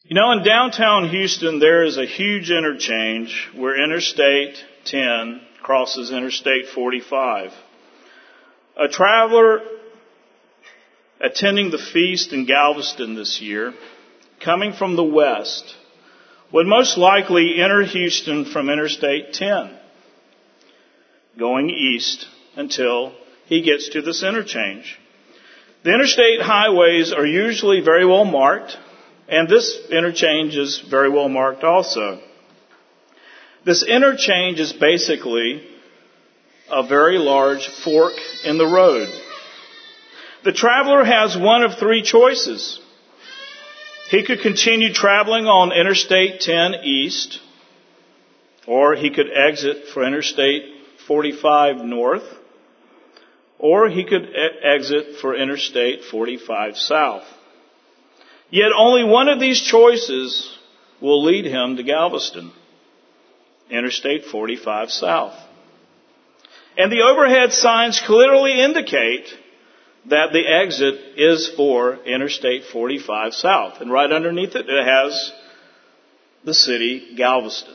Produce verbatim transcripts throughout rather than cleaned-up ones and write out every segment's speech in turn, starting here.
You know, in downtown Houston, there is a huge interchange where Interstate ten crosses Interstate forty-five. A traveler attending the feast in Galveston this year, coming from the west, would most likely enter Houston from Interstate ten, going east until he gets to this interchange. The interstate highways are usually very well marked, and this interchange is very well marked also. This interchange is basically a very large fork in the road. The traveler has one of three choices. He could continue traveling on Interstate ten east, or he could exit for Interstate forty-five north, or he could e- exit for Interstate forty-five south. Yet only one of these choices will lead him to Galveston, Interstate forty-five south. And the overhead signs clearly indicate that the exit is for Interstate forty-five south. And right underneath it, it has the city Galveston.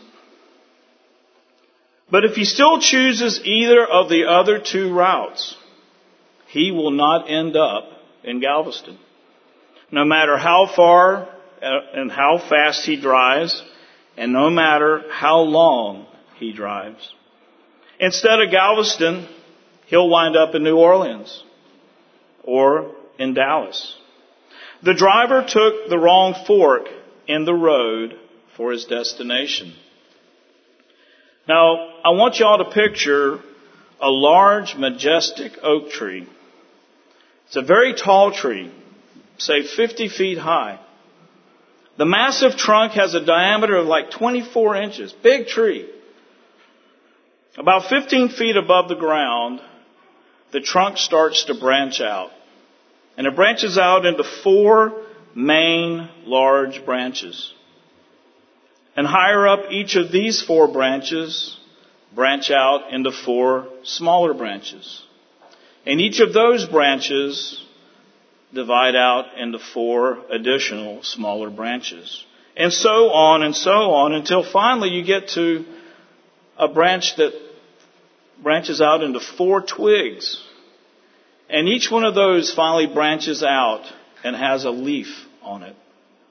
But if he still chooses either of the other two routes, he will not end up in Galveston. No matter how far and how fast he drives, and no matter how long he drives. Instead of Galveston, he'll wind up in New Orleans or in Dallas. The driver took the wrong fork in the road for his destination. Now, I want y'all to picture a large, majestic oak tree. It's a very tall tree, say fifty feet high. The massive trunk has a diameter of like twenty-four inches. Big tree. About fifteen feet above the ground, the trunk starts to branch out. And it branches out into four main large branches. And higher up, each of these four branches branch out into four smaller branches. And each of those branches divide out into four additional smaller branches. And so on and so on until finally you get to a branch that branches out into four twigs. And each one of those finally branches out and has a leaf on it.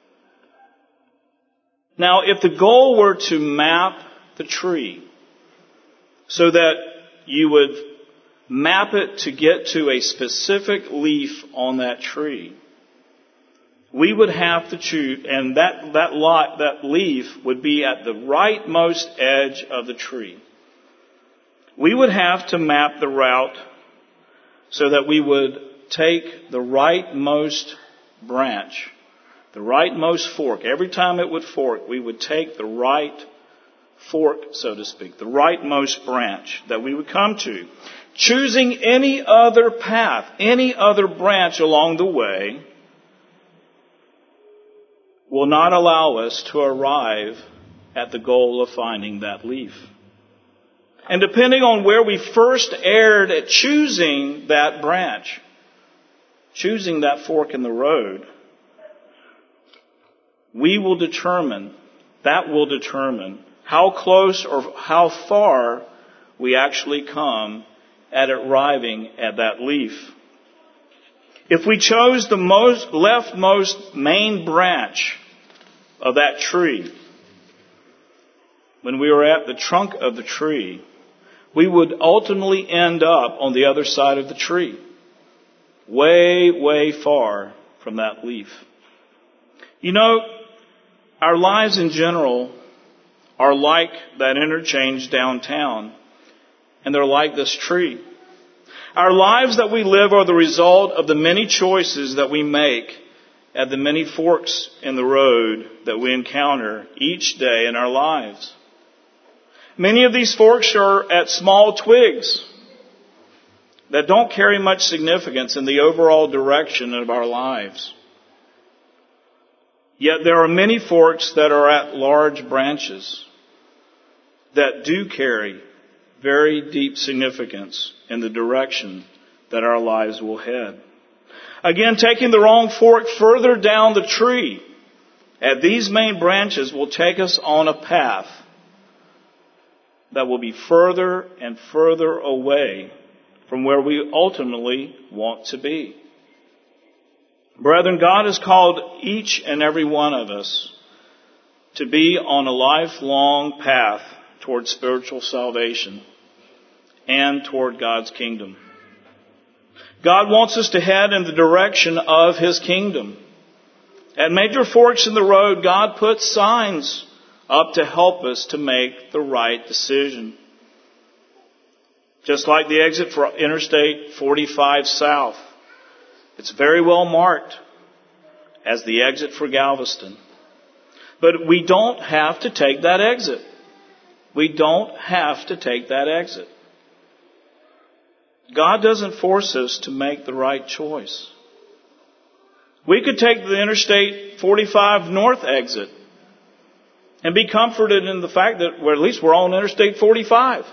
Now, if the goal were to map the tree so that you would map it to get to a specific leaf on that tree, we would have to choose, and that, that lot, that leaf would be at the rightmost edge of the tree. We would have to map the route so that we would take the rightmost branch, the rightmost fork. Every time it would fork, we would take the right fork, so to speak, the rightmost branch that we would come to. Choosing any other path, any other branch along the way will not allow us to arrive at the goal of finding that leaf. And depending on where we first erred at choosing that branch, choosing that fork in the road, we will determine, that will determine how close or how far we actually come at arriving at that leaf. If we chose the most leftmost main branch of that tree, when we were at the trunk of the tree, we would ultimately end up on the other side of the tree, way, way far from that leaf. You know, our lives in general are like that interchange downtown, and they're like this tree. Our lives that we live are the result of the many choices that we make at the many forks in the road that we encounter each day in our lives. Many of these forks are at small twigs that don't carry much significance in the overall direction of our lives. Yet there are many forks that are at large branches that do carry very deep significance in the direction that our lives will head. Again, taking the wrong fork further down the tree at these main branches will take us on a path that will be further and further away from where we ultimately want to be. Brethren, God has called each and every one of us to be on a lifelong path toward spiritual salvation and toward God's kingdom. God wants us to head in the direction of His kingdom. At major forks in the road, God puts signs up to help us to make the right decision. Just like the exit for Interstate forty-five South. It's very well marked as the exit for Galveston. But we don't have to take that exit. We don't have to take that exit. God doesn't force us to make the right choice. We could take the Interstate forty-five North exit and be comforted in the fact that, well, at least we're on Interstate forty-five.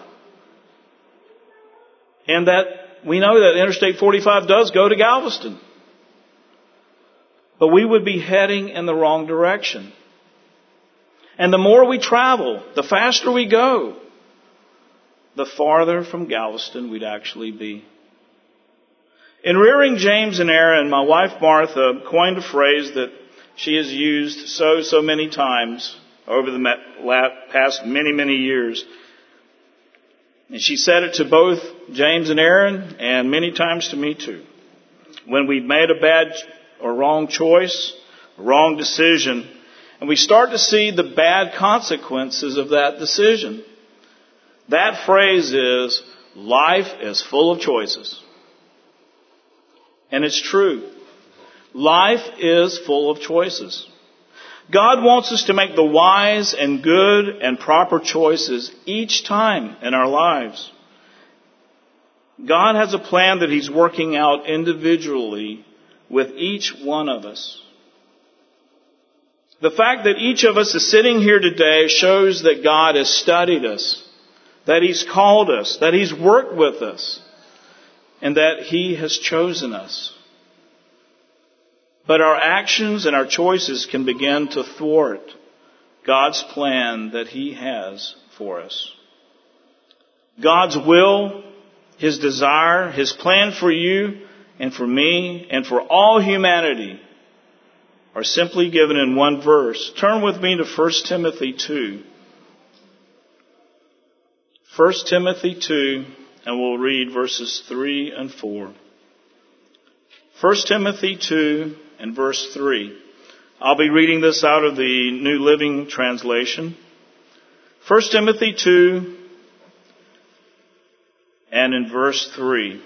And that we know that Interstate forty-five does go to Galveston. But we would be heading in the wrong direction. And the more we travel, the faster we go, the farther from Galveston we'd actually be. In rearing James and Aaron, my wife Martha coined a phrase that she has used so, so many times over the past many, many years. And she said it to both James and Aaron and many times to me too. When we've made a bad or wrong choice, a wrong decision, and we start to see the bad consequences of that decision. That phrase is, life is full of choices. And it's true. Life is full of choices. God wants us to make the wise and good and proper choices each time in our lives. God has a plan that He's working out individually with each one of us. The fact that each of us is sitting here today shows that God has studied us, that He's called us, that He's worked with us, and that He has chosen us. But our actions and our choices can begin to thwart God's plan that He has for us. God's will, His desire, His plan for you and for me and for all humanity are simply given in one verse. Turn with me to First Timothy two. First Timothy two, and we'll read verses three and four. First Timothy two and verse three. I'll be reading this out of the New Living Translation. First Timothy two and in verse three.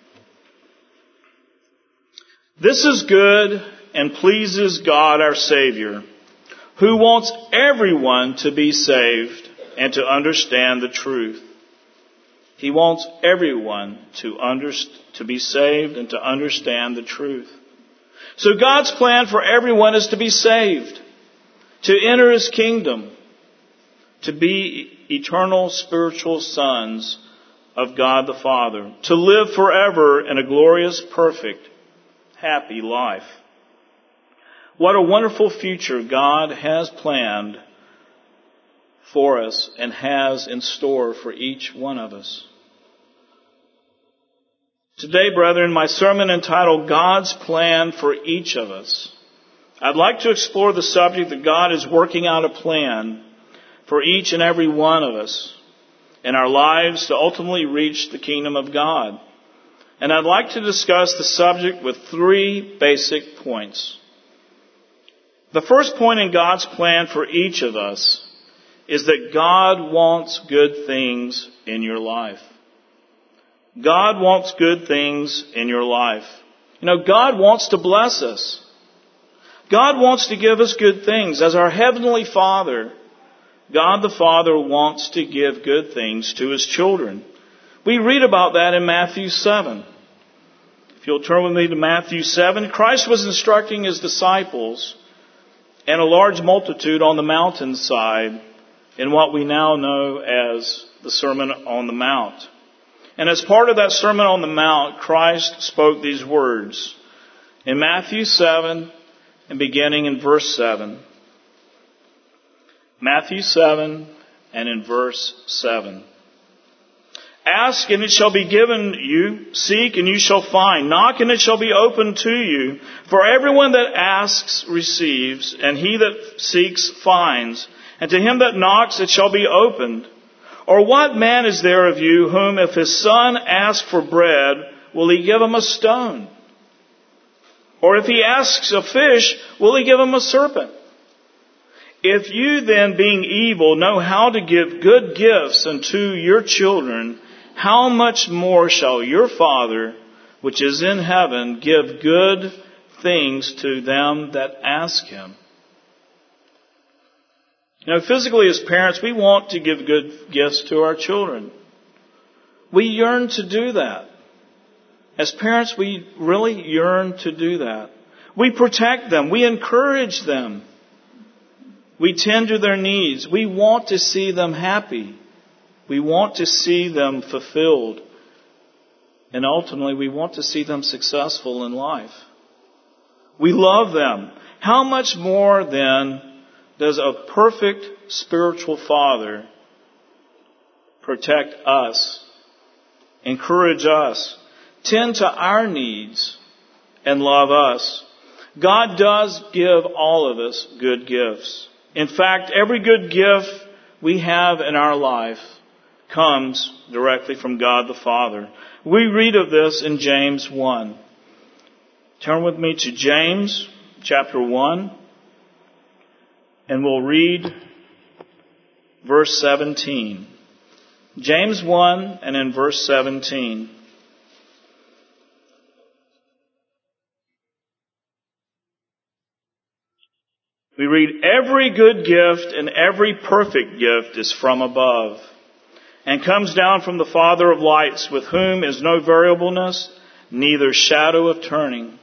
This is good and pleases God our Savior, who wants everyone to be saved and to understand the truth. He wants everyone to underst- to be saved and to understand the truth. So God's plan for everyone is to be saved, to enter His kingdom, to be eternal spiritual sons of God the Father, to live forever in a glorious, perfect, happy life. What a wonderful future God has planned for us and has in store for each one of us. Today, brethren, my sermon entitled God's Plan for Each of Us. I'd like to explore the subject that God is working out a plan for each and every one of us in our lives to ultimately reach the kingdom of God. And I'd like to discuss the subject with three basic points. The first point in God's plan for each of us is that God wants good things in your life. God wants good things in your life. You know, God wants to bless us. God wants to give us good things. As our Heavenly Father, God the Father wants to give good things to His children. We read about that in Matthew seven. If you'll turn with me to Matthew seven, Christ was instructing His disciples and a large multitude on the mountainside in what we now know as the Sermon on the Mount. And as part of that Sermon on the Mount, Christ spoke these words. In Matthew seven, and beginning in verse seven, Matthew seven and in verse seven. Ask and it shall be given you. Seek and you shall find. Knock and it shall be opened to you. For everyone that asks receives, and he that seeks finds. And to him that knocks it shall be opened. Or what man is there of you whom if his son asks for bread, will he give him a stone? Or if he asks a fish, will he give him a serpent? If you then, being evil, know how to give good gifts unto your children, how much more shall your Father, which is in heaven, give good things to them that ask Him? You know, physically as parents, we want to give good gifts to our children. We yearn to do that. As parents, we really yearn to do that. We protect them. We encourage them. We tend to their needs. We want to see them happy. We want to see them fulfilled. And ultimately, we want to see them successful in life. We love them. How much more then does a perfect spiritual Father protect us, encourage us, tend to our needs, and love us? God does give all of us good gifts. In fact, every good gift we have in our life comes directly from God the Father. We read of this in James one. Turn with me to James chapter one, and we'll read verse seventeen. James one and in verse seventeen. We read, every good gift and every perfect gift is from above, and comes down from the Father of lights, with whom is no variableness, neither shadow of turning.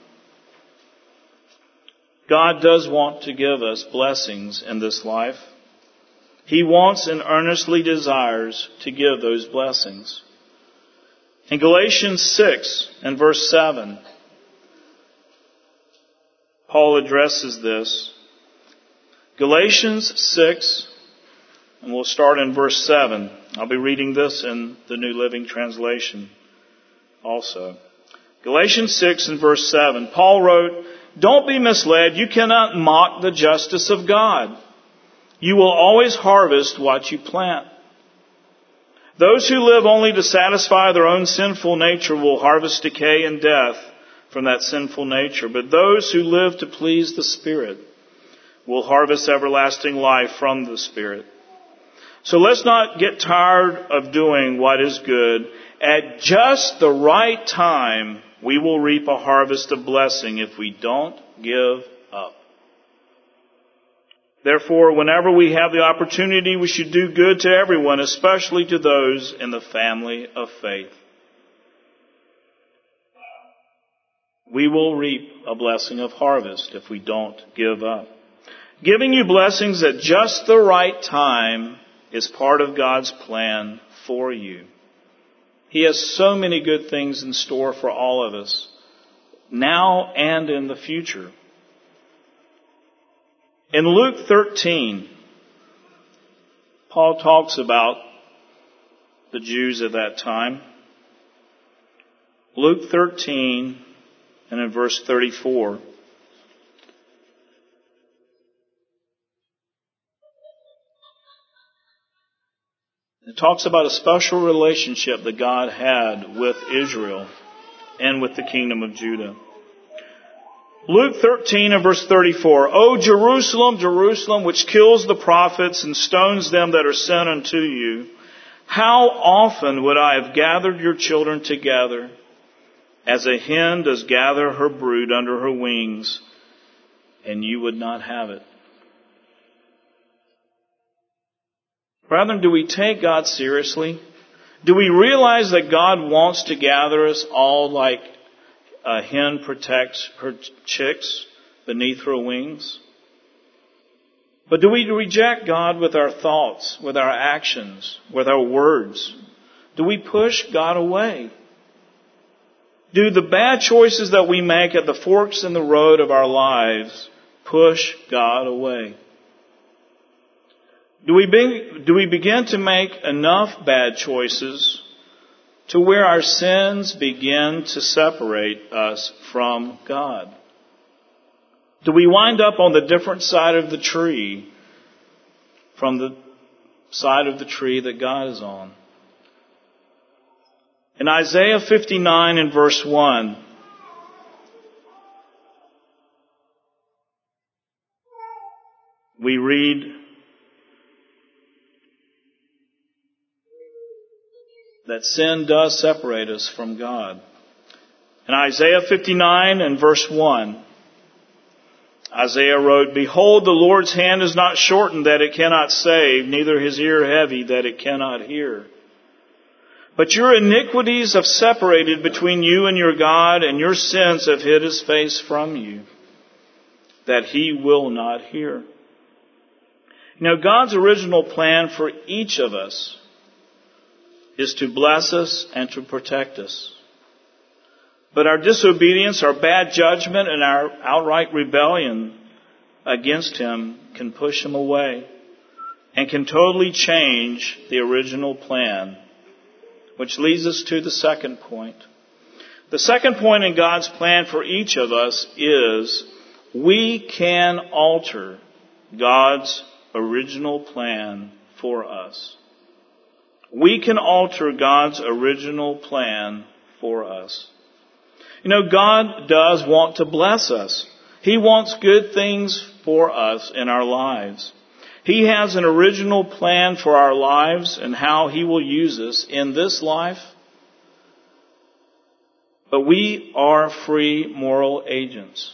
God does want to give us blessings in this life. He wants and earnestly desires to give those blessings. In Galatians six and verse seven, Paul addresses this. Galatians six, and we'll start in verse seven. I'll be reading this in the New Living Translation also. Galatians six and verse seven. Paul wrote, don't be misled. You cannot mock the justice of God. You will always harvest what you plant. Those who live only to satisfy their own sinful nature will harvest decay and death from that sinful nature. But those who live to please the Spirit will harvest everlasting life from the Spirit. So let's not get tired of doing what is good. At just the right time, we will reap a harvest of blessing if we don't give up. Therefore, whenever we have the opportunity, we should do good to everyone, especially to those in the family of faith. We will reap a blessing of harvest if we don't give up. Giving you blessings at just the right time is part of God's plan for you. He has so many good things in store for all of us, now and in the future. In Luke thirteen, Paul talks about the Jews at that time. Luke thirteen and in verse thirty-four. It talks about a special relationship that God had with Israel and with the kingdom of Judah. Luke thirteen and verse thirty-four. O Jerusalem, Jerusalem, which kills the prophets and stones them that are sent unto you, how often would I have gathered your children together, as a hen does gather her brood under her wings, and you would not have it. Brethren, do we take God seriously? Do we realize that God wants to gather us all like a hen protects her chicks beneath her wings? But do we reject God with our thoughts, with our actions, with our words? Do we push God away? Do the bad choices that we make at the forks in the road of our lives push God away? Do we, be, do we begin to make enough bad choices to where our sins begin to separate us from God? Do we wind up on the different side of the tree from the side of the tree that God is on? In Isaiah fifty-nine and verse one, we read, that sin does separate us from God. In Isaiah fifty-nine and verse one, Isaiah wrote, "Behold, the Lord's hand is not shortened that it cannot save, neither his ear heavy that it cannot hear. But your iniquities have separated between you and your God, and your sins have hid his face from you, that he will not hear." You know, God's original plan for each of us is to bless us and to protect us. But our disobedience, our bad judgment, and our outright rebellion against him can push him away and can totally change the original plan. Which leads us to the second point. The second point in God's plan for each of us is we can alter God's original plan for us. We can alter God's original plan for us. You know, God does want to bless us. He wants good things for us in our lives. He has an original plan for our lives and how he will use us in this life. But we are free moral agents.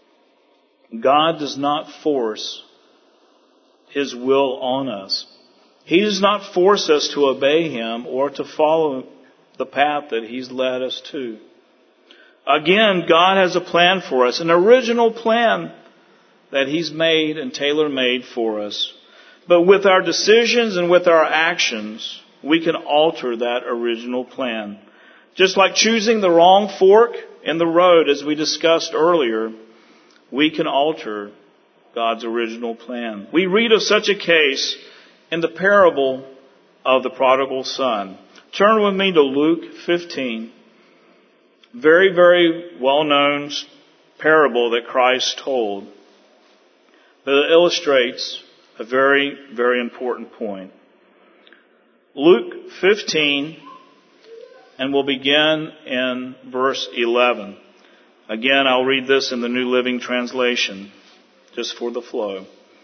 God does not force his will on us. He does not force us to obey him or to follow the path that he's led us to. Again, God has a plan for us, an original plan that he's made and tailor-made for us. But with our decisions and with our actions, we can alter that original plan. Just like choosing the wrong fork in the road, as we discussed earlier, we can alter God's original plan. We read of such a case in the parable of the prodigal son. Turn with me to Luke fifteen. Very, very well-known parable that Christ told. But it illustrates a very, very important point. Luke fifteen, and we'll begin in verse eleven. Again, I'll read this in the New Living Translation, just for the flow.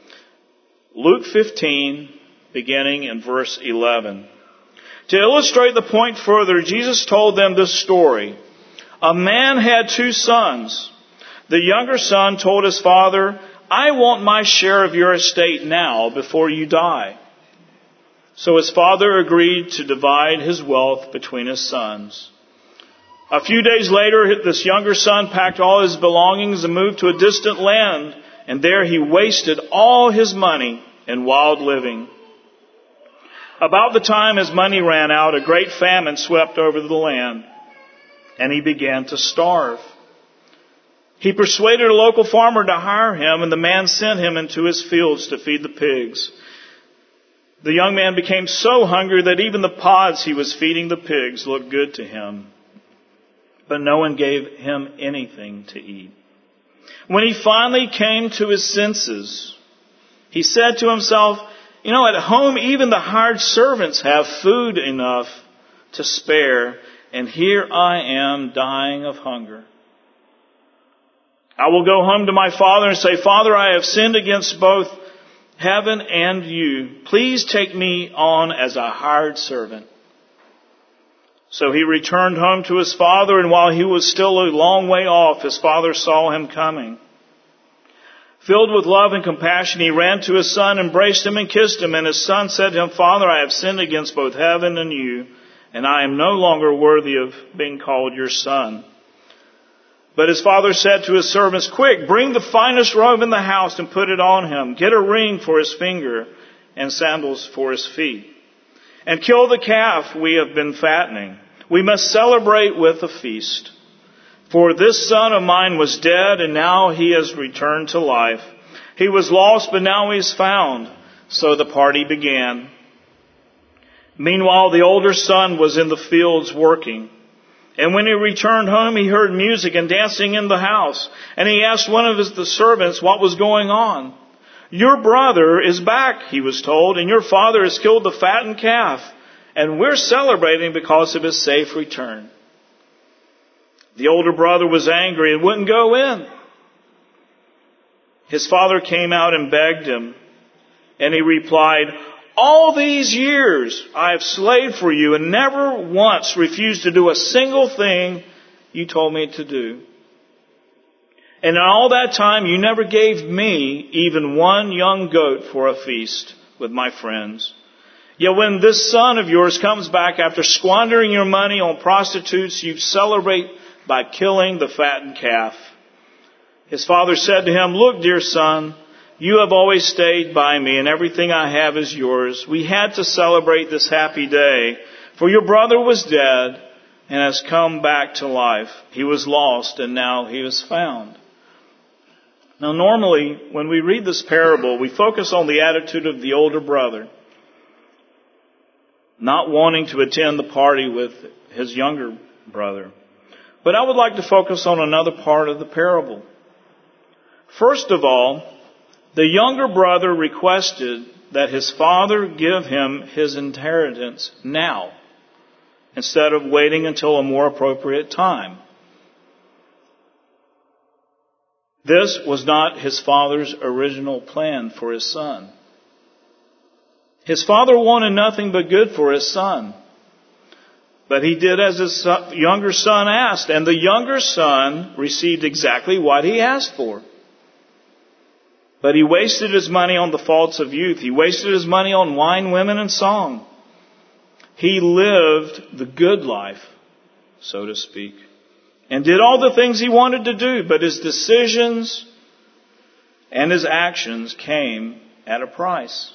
Luke fifteen, beginning in verse eleven. To illustrate the point further, Jesus told them this story. A man had two sons. The younger son told his father, "I want my share of your estate now before you die." So his father agreed to divide his wealth between his sons. A few days later, this younger son packed all his belongings and moved to a distant land, and there he wasted all his money in wild living. About the time his money ran out, a great famine swept over the land, and he began to starve. He persuaded a local farmer to hire him, and the man sent him into his fields to feed the pigs. The young man became so hungry that even the pods he was feeding the pigs looked good to him. But no one gave him anything to eat. When he finally came to his senses, he said to himself, "You know, at home even the hired servants have food enough to spare, and here I am dying of hunger. I will go home to my father and say, 'Father, I have sinned against both heaven and you. Please take me on as a hired servant.' So he returned home to his father, and while he was still a long way off, his father saw him coming. Filled with love and compassion, he ran to his son, embraced him, and kissed him. And his son said to him, 'Father, I have sinned against both heaven and you, and I am no longer worthy of being called your son.' But his father said to his servants, 'Quick, bring the finest robe in the house and put it on him. Get a ring for his finger and sandals for his feet. And kill the calf we have been fattening. We must celebrate with a feast. For this son of mine was dead, and now he has returned to life. He was lost, but now he is found.' So the party began. Meanwhile, the older son was in the fields working. And when he returned home, he heard music and dancing in the house. And he asked one of his, the servants what was going on. Your brother is back, he was told, and your father has killed the fattened calf. And we're celebrating because of his safe return. The older brother was angry and wouldn't go in. His father came out and begged him. And he replied, all these years I have slaved for you and never once refused to do a single thing you told me to do. And in all that time you never gave me even one young goat for a feast with my friends. Yet when this son of yours comes back after squandering your money on prostitutes, you celebrate by killing the fattened calf. His father said to him, look, dear son, you have always stayed by me, and everything I have is yours. We had to celebrate this happy day, for your brother was dead and has come back to life. He was lost, and now he is found. Now, normally, when we read this parable, we focus on the attitude of the older brother, not wanting to attend the party with his younger brother. But I would like to focus on another part of the parable. First of all, the younger brother requested that his father give him his inheritance now, instead of waiting until a more appropriate time. This was not his father's original plan for his son. His father wanted nothing but good for his son. But he did as his younger son asked, and the younger son received exactly what he asked for. But he wasted his money on the faults of youth. He wasted his money on wine, women, and song. He lived the good life, so to speak, and did all the things he wanted to do. But his decisions and his actions came at a price.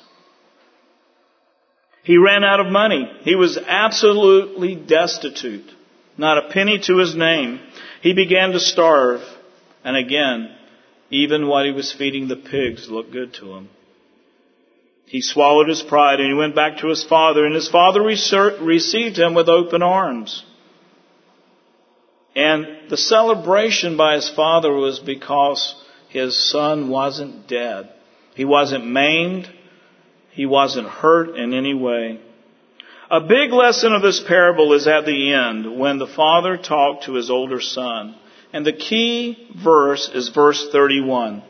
He ran out of money. He was absolutely destitute. Not a penny to his name. He began to starve. And again, even what he was feeding the pigs looked good to him. He swallowed his pride and he went back to his father. And his father received him with open arms. And the celebration by his father was because his son wasn't dead. He wasn't maimed. He wasn't hurt in any way. A big lesson of this parable is at the end when the father talked to his older son. And the key verse is verse thirty-one.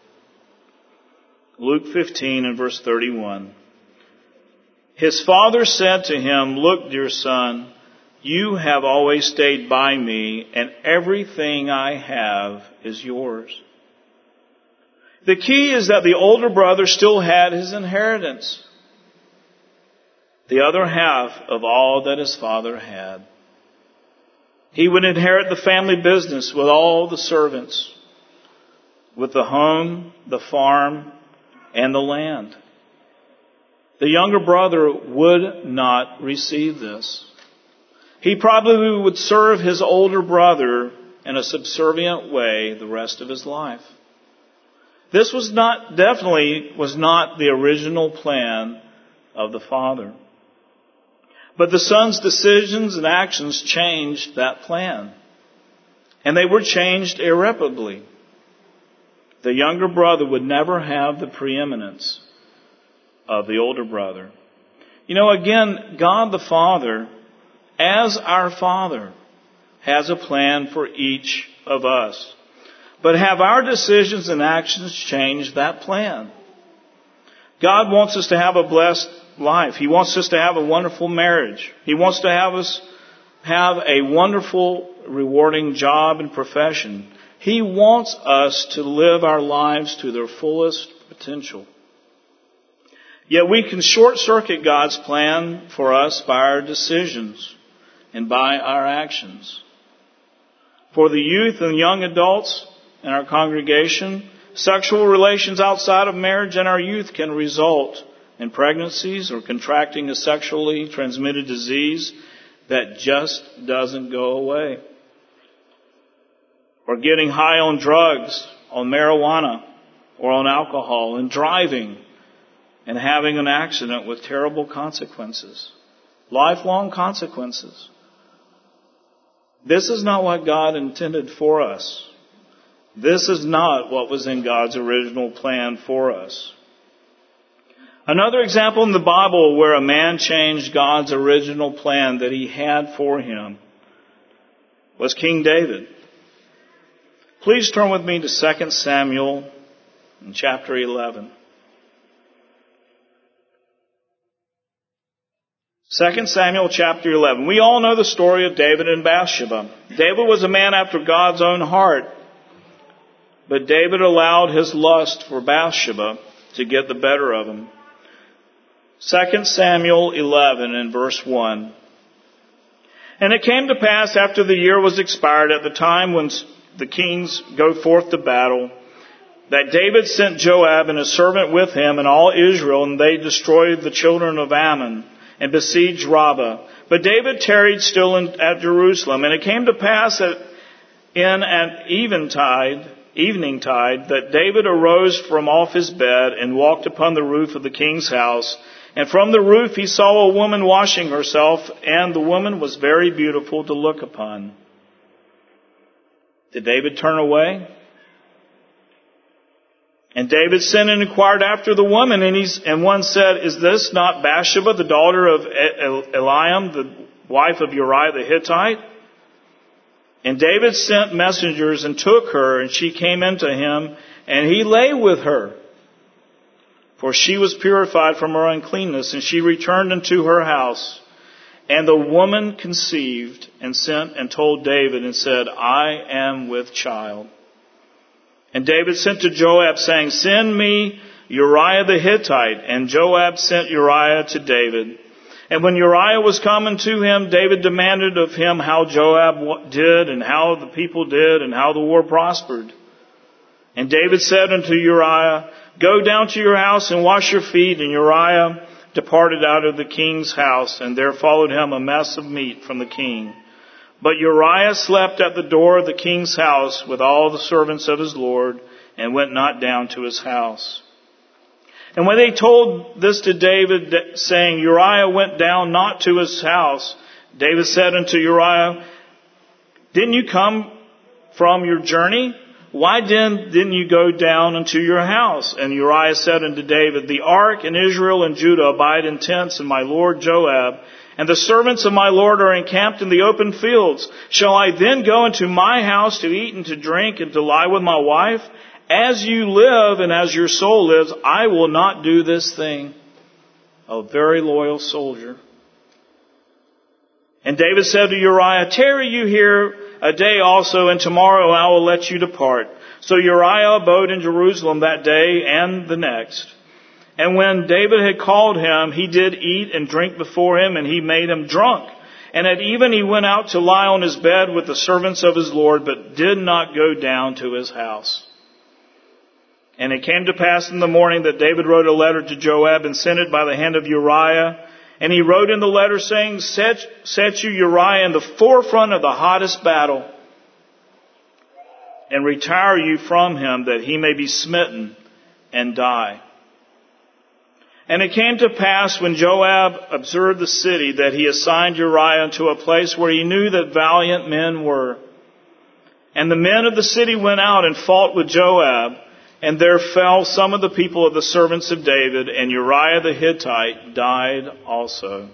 Luke fifteen and verse thirty-one. His father said to him, look, dear son, you have always stayed by me, and everything I have is yours. The key is that the older brother still had his inheritance, the other half of all that his father had. He would inherit the family business with all the servants, with the home, the farm, and the land. The younger brother would not receive this. He probably would serve his older brother in a subservient way the rest of his life. This was not, definitely was not the original plan of the father. But the son's decisions and actions changed that plan. And they were changed irreparably. The younger brother would never have the preeminence of the older brother. You know, again, God the Father, as our Father, has a plan for each of us. But have our decisions and actions changed that plan? God wants us to have a blessed life. He wants us to have a wonderful marriage. He wants to have us have a wonderful, rewarding job and profession. He wants us to live our lives to their fullest potential. Yet we can short-circuit God's plan for us by our decisions and by our actions. For the youth and young adults in our congregation, sexual relations outside of marriage in our youth can result in pregnancies or contracting a sexually transmitted disease that just doesn't go away. Or getting high on drugs, on marijuana, or on alcohol, and driving, and having an accident with terrible consequences. Lifelong consequences. This is not what God intended for us. This is not what was in God's original plan for us. Another example in the Bible where a man changed God's original plan that he had for him was King David. Please turn with me to Second Samuel in chapter eleven. Second Samuel chapter eleven. We all know the story of David and Bathsheba. David was a man after God's own heart. But David allowed his lust for Bathsheba to get the better of him. Second Samuel eleven and verse one. And it came to pass after the year was expired, at the time when the kings go forth to battle, that David sent Joab and his servant with him and all Israel, and they destroyed the children of Ammon and besieged Rabbah. But David tarried still in, at Jerusalem. And it came to pass that in an eventide, evening tide, that David arose from off his bed and walked upon the roof of the king's house. And from the roof he saw a woman washing herself, and the woman was very beautiful to look upon. Did David turn away? And David sent and inquired after the woman, and, he's, and one said, Is this not Bathsheba, the daughter of Eliam, the wife of Uriah the Hittite? And David sent messengers and took her, and she came into him, and he lay with her. For she was purified from her uncleanness, and she returned into her house. And the woman conceived and sent and told David and said, I am with child. And David sent to Joab, saying, Send me Uriah the Hittite. And Joab sent Uriah to David. And when Uriah was coming to him, David demanded of him how Joab did, and how the people did, and how the war prospered. And David said unto Uriah, Go down to your house and wash your feet. And Uriah departed out of the king's house, and there followed him a mess of meat from the king. But Uriah slept at the door of the king's house with all the servants of his lord, and went not down to his house. And when they told this to David, saying, Uriah went down not to his house, David said unto Uriah, Didn't you come from your journey? Why then didn't you go down unto your house? And Uriah said unto David, The ark and Israel and Judah abide in tents, and my lord Joab, and the servants of my lord are encamped in the open fields. Shall I then go into my house to eat and to drink and to lie with my wife? As you live and as your soul lives, I will not do this thing. A very loyal soldier. And David said to Uriah, Tarry you here a day also, and tomorrow I will let you depart. So Uriah abode in Jerusalem that day and the next. And when David had called him, he did eat and drink before him, and he made him drunk. And at even he went out to lie on his bed with the servants of his Lord, but did not go down to his house. And it came to pass in the morning that David wrote a letter to Joab and sent it by the hand of Uriah. And he wrote in the letter saying, Set, set you Uriah in the forefront of the hottest battle, and retire you from him, that he may be smitten and die. And it came to pass when Joab observed the city, that he assigned Uriah unto a place where he knew that valiant men were. And the men of the city went out and fought with Joab. And there fell some of the people of the servants of David, and Uriah the Hittite died also.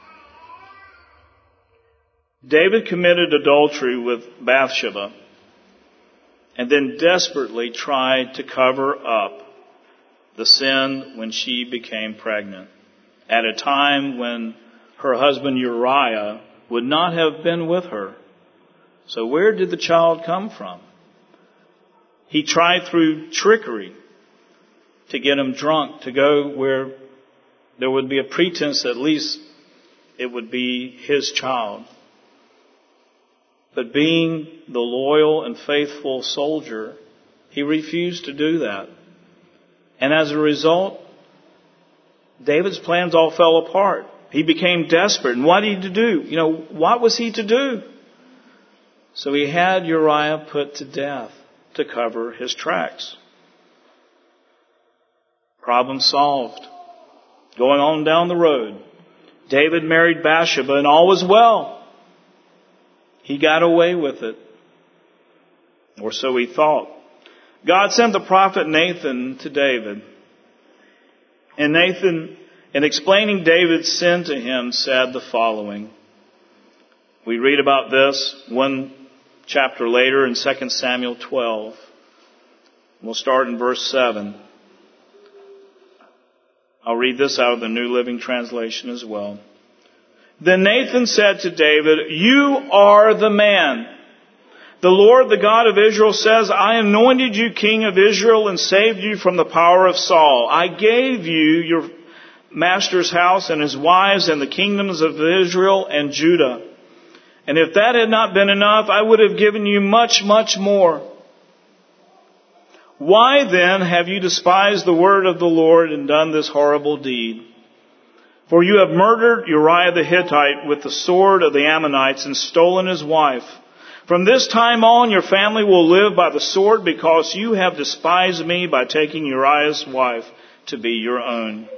David committed adultery with Bathsheba, and then desperately tried to cover up the sin when she became pregnant, at a time when her husband Uriah would not have been with her. So where did the child come from? He tried through trickery to get him drunk, to go where there would be a pretense at least it would be his child. But being the loyal and faithful soldier, he refused to do that. And as a result, David's plans all fell apart. He became desperate. And what did he do? You know, what was he to do? So he had Uriah put to death to cover his tracks. Problem solved. Going on down the road, David married Bathsheba and all was well. He got away with it. Or so he thought. God sent the prophet Nathan to David. And Nathan, in explaining David's sin to him, said the following. We read about this one chapter later in Second Samuel twelve. We'll start in verse seven. I'll read this out of the New Living Translation as well. Then Nathan said to David, "You are the man. The Lord, the God of Israel, says, I anointed you king of Israel and saved you from the power of Saul. I gave you your master's house and his wives and the kingdoms of Israel and Judah. And if that had not been enough, I would have given you much, much more. Why then have you despised the word of the Lord and done this horrible deed? For you have murdered Uriah the Hittite with the sword of the Ammonites and stolen his wife. From this time on, your family will live by the sword because you have despised me by taking Uriah's wife to be your own."